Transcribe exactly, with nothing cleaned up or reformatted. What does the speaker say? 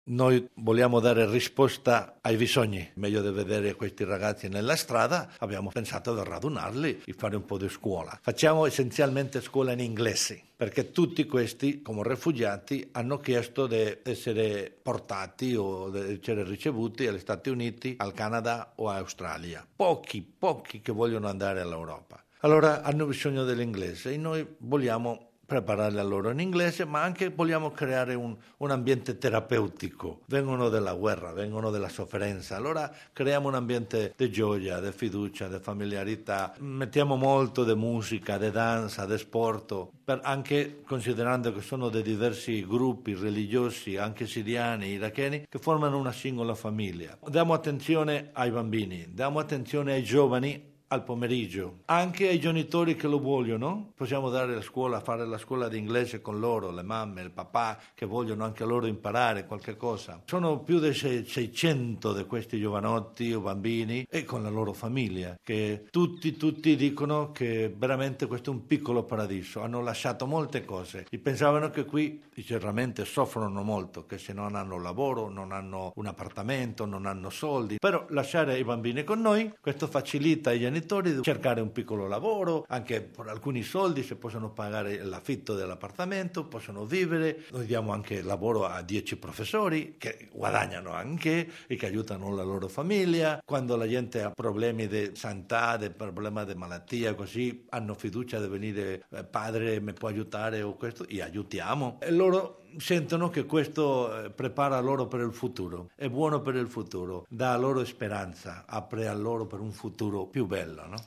Noi vogliamo dare risposta ai bisogni. Meglio di vedere questi ragazzi nella strada, abbiamo pensato di radunarli e fare un po' di scuola. Facciamo essenzialmente scuola in inglese, perché tutti questi, come rifugiati, hanno chiesto di essere portati o di essere ricevuti agli Stati Uniti, al Canada o all'Australia. Pochi, pochi che vogliono andare all'Europa. Allora hanno bisogno dell'inglese e noi vogliamo prepararli a loro in inglese, ma anche vogliamo creare un, un ambiente terapeutico. Vengono dalla guerra, vengono dalla sofferenza, allora creiamo un ambiente di gioia, di fiducia, di familiarità. Mettiamo molto di musica, di danza, di sport, per anche considerando che sono dei diversi gruppi religiosi, anche siriani, iracheni, che formano una singola famiglia. Diamo attenzione ai bambini, diamo attenzione ai giovani, al pomeriggio, anche ai genitori che lo vogliono, possiamo dare la scuola, fare la scuola di inglese con loro, le mamme, il papà che vogliono anche loro imparare qualche cosa. Sono più di seicento di questi giovanotti o bambini e con la loro famiglia, che tutti, tutti dicono che veramente questo è un piccolo paradiso, hanno lasciato molte cose e pensavano che qui sinceramente soffrono molto, che se non hanno lavoro, non hanno un appartamento, non hanno soldi, però lasciare i bambini con noi, questo facilita ai genitori di cercare un piccolo lavoro, anche per alcuni soldi se possono pagare l'affitto dell'appartamento, possono vivere. Noi diamo anche lavoro a dieci professori che guadagnano anche e che aiutano la loro famiglia. Quando la gente ha problemi di sanità, di problemi di malattia, così hanno fiducia di venire, eh, padre mi può aiutare o questo, e aiutiamo. E loro sentono che questo prepara loro per il futuro, è buono per il futuro, dà loro speranza, apre a loro per un futuro più bello, no?